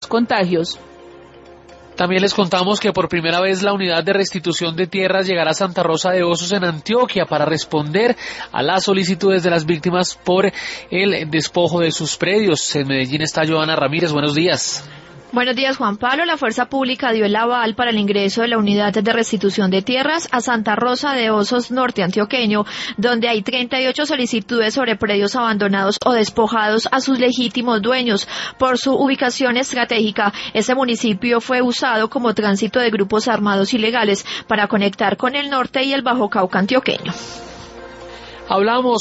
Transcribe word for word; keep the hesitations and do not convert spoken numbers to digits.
contagios. También les contamos que por primera vez la unidad de restitución de tierras llegará a Santa Rosa de Osos en Antioquia para responder a las solicitudes de las víctimas por el despojo de sus predios. En Medellín está Joana Ramírez. Buenos días. Buenos días, Juan Pablo. La Fuerza Pública dio el aval para el ingreso de la unidad de restitución de tierras a Santa Rosa de Osos Norte Antioqueño, donde hay treinta y ocho solicitudes sobre predios abandonados o despojados a sus legítimos dueños. Por su ubicación estratégica, ese municipio fue usado como tránsito de grupos armados ilegales para conectar con el norte y el Bajo Cauca antioqueño. Hablamos